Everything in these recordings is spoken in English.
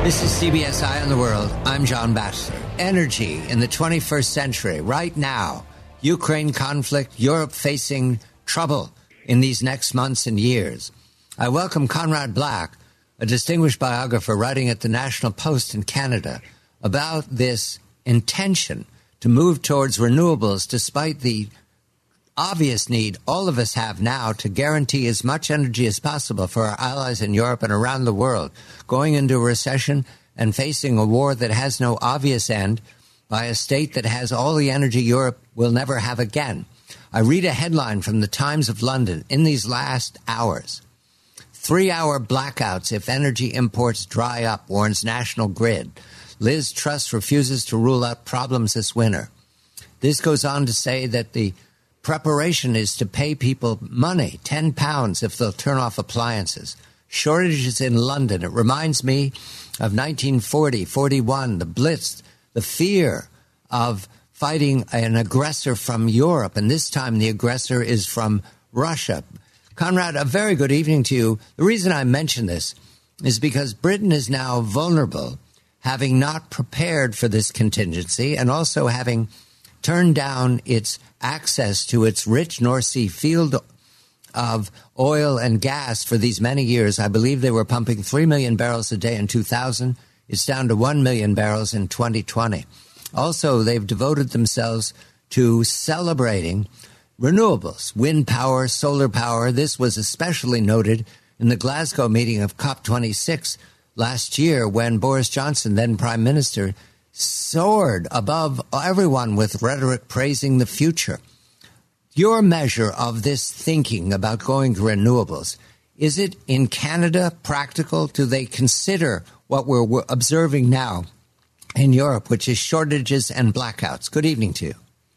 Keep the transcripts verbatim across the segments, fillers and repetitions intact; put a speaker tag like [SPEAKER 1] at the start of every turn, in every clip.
[SPEAKER 1] This is C B S Eye on the World. I'm John Batchelor. Energy in the twenty-first century, right now. Ukraine conflict, Europe facing trouble in these next months and years. I welcome Conrad Black, a distinguished biographer writing at the National Post in Canada, about this intention to move towards renewables despite the obvious need all of us have now to guarantee as much energy as possible for our allies in Europe and around the world, going into a recession and facing a war that has no obvious end by a state that has all the energy Europe will never have again. I read a headline from the Times of London in these last hours. Three-hour blackouts if energy imports dry up, warns National Grid. Liz Truss refuses to rule out problems this winter. This goes on to say that the preparation is to pay people money, ten pounds, if they'll turn off appliances. Shortages in London. It reminds me of nineteen forty, forty-one, the Blitz, the fear of fighting an aggressor from Europe, and this time the aggressor is from Russia. Conrad, a very good evening to you. The reason I mention this is because Britain is now vulnerable, having not prepared for this contingency and also having turned down its access to its rich North Sea field of oil and gas for these many years. I believe they were pumping three million barrels a day in two thousand. It's down to one million barrels in twenty twenty. Also, they've devoted themselves to celebrating renewables, wind power, solar power. This was especially noted in the Glasgow meeting of COP twenty-six last year when Boris Johnson, then Prime Minister, soared above everyone with rhetoric praising the future. Your measure of this thinking about going to renewables, is it in Canada practical? Do they consider what we're observing now in Europe, which is shortages and blackouts? Good evening to you.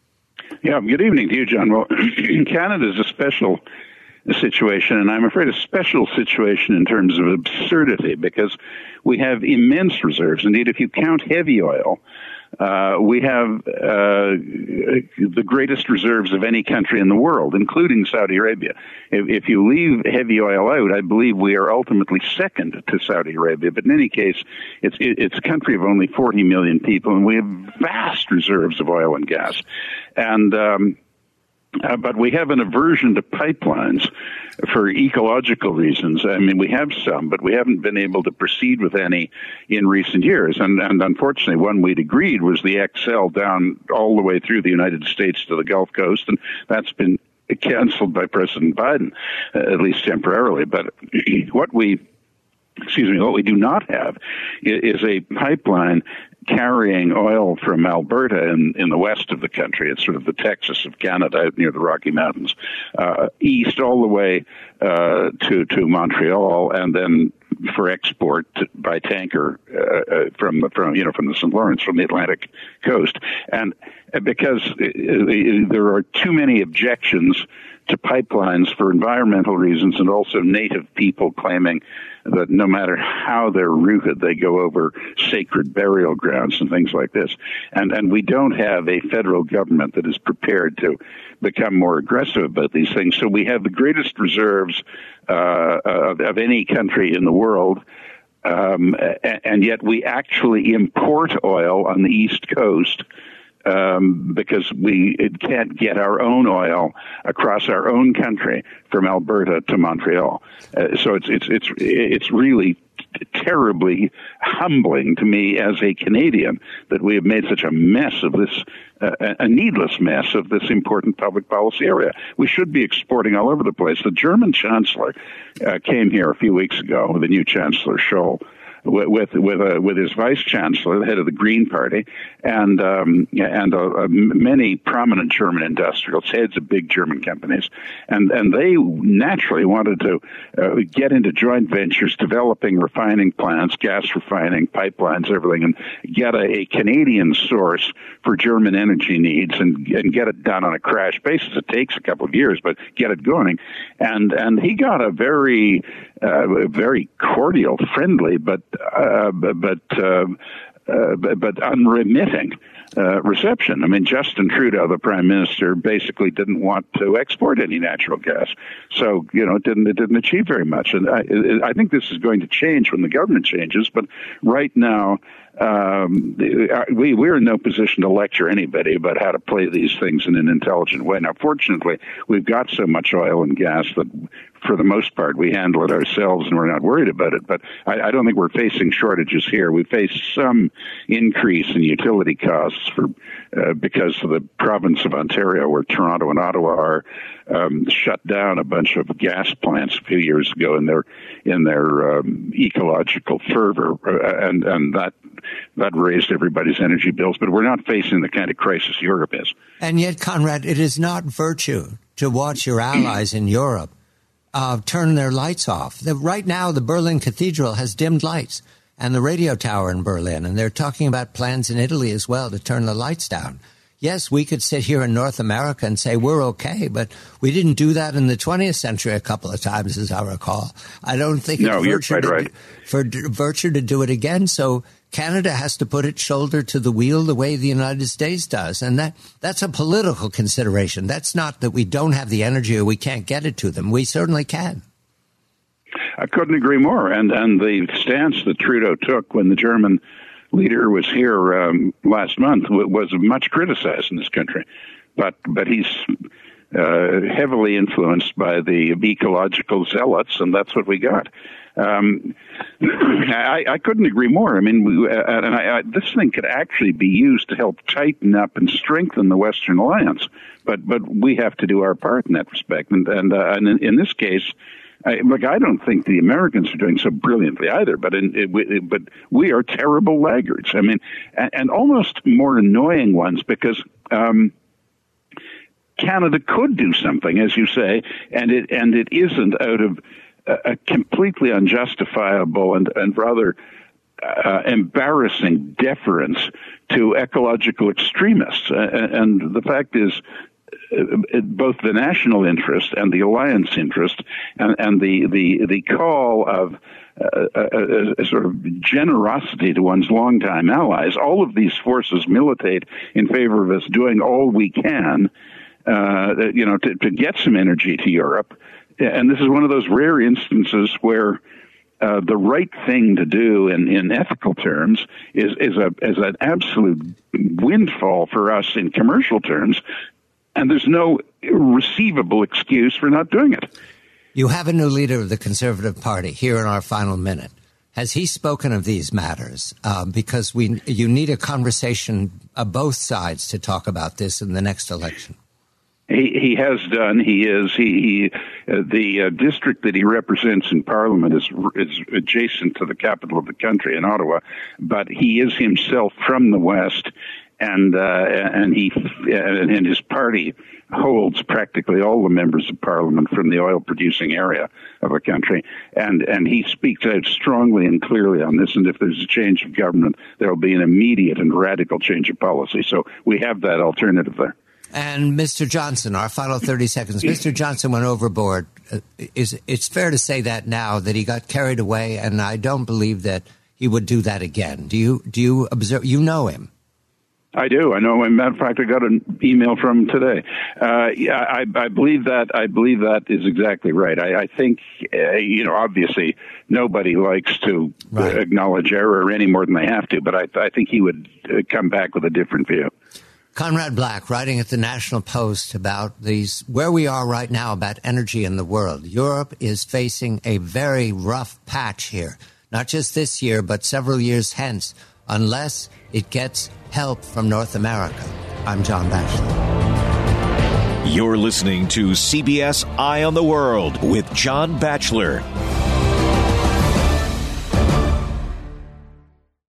[SPEAKER 2] Yeah, good evening to you, John. Well, Canada is a special situation, and I'm afraid a special situation in terms of absurdity, because we have immense reserves. Indeed, if you count heavy oil, uh, we have uh, the greatest reserves of any country in the world, including Saudi Arabia. If, if you leave heavy oil out, I believe we are ultimately second to Saudi Arabia. But in any case, it's, it's a country of only forty million people, and we have vast reserves of oil and gas. And um, Uh, but we have an aversion to pipelines for ecological reasons. I mean, we have some, but we haven't been able to proceed with any in recent years. And, and unfortunately, one we'd agreed was the X L down all the way through the United States to the Gulf Coast, and that's been canceled by President Biden, uh, at least temporarily. But what we Excuse me, what we do not have is a pipeline carrying oil from Alberta in, in the west of the country. It's sort of the Texas of Canada out near the Rocky Mountains, uh, east all the way uh, to, to Montreal, and then for export to, by tanker uh, from the, from you know from the Saint Lawrence, from the Atlantic coast. And because there are too many objections to pipelines for environmental reasons, and also native people claiming that no matter how they're routed, they go over sacred burial grounds and things like this. And and we don't have a federal government that is prepared to become more aggressive about these things. So we have the greatest reserves uh, of, of any country in the world, um, and yet we actually import oil on the East Coast Um, because we can't get our own oil across our own country from Alberta to Montreal. Uh, so it's it's it's it's really terribly humbling to me as a Canadian that we have made such a mess of this, uh, a needless mess of this important public policy area. We should be exporting all over the place. The German Chancellor uh, came here a few weeks ago, the new Chancellor Scholl, with with uh, with his vice chancellor, the head of the Green Party, and um, and uh, uh, many prominent German industrials, heads of big German companies, and and they naturally wanted to uh, get into joint ventures, developing refining plants, gas refining, pipelines, everything, and get a, a Canadian source for German energy needs, and and get it done on a crash basis. It takes a couple of years, but get it going, and and he got a very uh, very cordial, friendly, but Uh, but uh, uh, but unremitting uh, reception. I mean, Justin Trudeau, the Prime Minister, basically didn't want to export any natural gas. So, you know, it didn't, it didn't achieve very much. And I, I think this is going to change when the government changes. But right now, Um, we, we're in no position to lecture anybody about how to play these things in an intelligent way. Now, fortunately, we've got so much oil and gas that, for the most part, we handle it ourselves and we're not worried about it. But I, I don't think we're facing shortages here. We face some increase in utility costs for uh, because of the province of Ontario, where Toronto and Ottawa are, um, shut down a bunch of gas plants a few years ago in their in their um, ecological fervor, uh, and and that. That raised everybody's energy bills, but we're not facing the kind of crisis Europe is.
[SPEAKER 1] And yet, Conrad, it is not virtue to watch your allies in Europe uh, turn their lights off. The, right now, the Berlin Cathedral has dimmed lights, and the radio tower in Berlin, and they're talking about plans in Italy as well to turn the lights down. Yes, we could sit here in North America and say we're okay, but we didn't do that in the twentieth century a couple of times, as I recall. I don't think
[SPEAKER 2] no,
[SPEAKER 1] it's
[SPEAKER 2] you're
[SPEAKER 1] virtue
[SPEAKER 2] quite
[SPEAKER 1] to,
[SPEAKER 2] right.
[SPEAKER 1] for virtue to do it again. So Canada has to put its shoulder to the wheel the way the United States does. And that that's a political consideration. That's not that we don't have the energy or we can't get it to them. We certainly can.
[SPEAKER 2] I couldn't agree more. And, and the stance that Trudeau took when the German leader was here um, last month was much criticized in this country. But, but he's uh, heavily influenced by the ecological zealots, and that's what we got. Um, I, I couldn't agree more. I mean, we, uh, and I, I, this thing could actually be used to help tighten up and strengthen the Western alliance. But but we have to do our part in that respect. And and, uh, and in, in this case, I, look, I don't think the Americans are doing so brilliantly either. But in, it, it, but we are terrible laggards. I mean, and, and almost more annoying ones because. Um, Canada could do something, as you say, and it and it isn't out of a completely unjustifiable and, and rather uh, embarrassing deference to ecological extremists. Uh, and the fact is, uh, both the national interest and the alliance interest and, and the, the, the call of uh, a, a sort of generosity to one's longtime allies, all of these forces militate in favor of us doing all we can, uh, you know, to, to get some energy to Europe. And this is one of those rare instances where uh, the right thing to do in, in ethical terms is, is, a, is an absolute windfall for us in commercial terms, and there's no receivable excuse for not doing it.
[SPEAKER 1] You have a new leader of the Conservative Party here in our final minute. Has he spoken of these matters? Uh, because we, you need a conversation of both sides to talk about this in the next election.
[SPEAKER 2] He, he has done. He is. He, he uh, the uh, district that he represents in Parliament is is adjacent to the capital of the country in Ottawa, but he is himself from the West, and uh, and he and his party holds practically all the members of Parliament from the oil-producing area of the country, and and he speaks out strongly and clearly on this. And if there's a change of government, there will be an immediate and radical change of policy. So we have that alternative there.
[SPEAKER 1] And Mister Johnson, our final thirty seconds. Mister Johnson went overboard. Uh, is it's fair to say that now that he got carried away, and I don't believe that he would do that again. Do you? Do you observe? You know him.
[SPEAKER 2] I do. I know him. Matter of fact, I got an email from him today. Uh, yeah, I, I believe that. I believe that is exactly right. I, I think, uh, you know, obviously nobody likes to right. uh, acknowledge error any more than they have to, but I, I think he would uh, come back with a different view.
[SPEAKER 1] Conrad Black, writing at the National Post about these, where we are right now about energy in the world. Europe is facing a very rough patch here, not just this year, but several years hence, unless it gets help from North America. I'm John Batchelor.
[SPEAKER 3] You're listening to C B S Eye on the World with John Batchelor.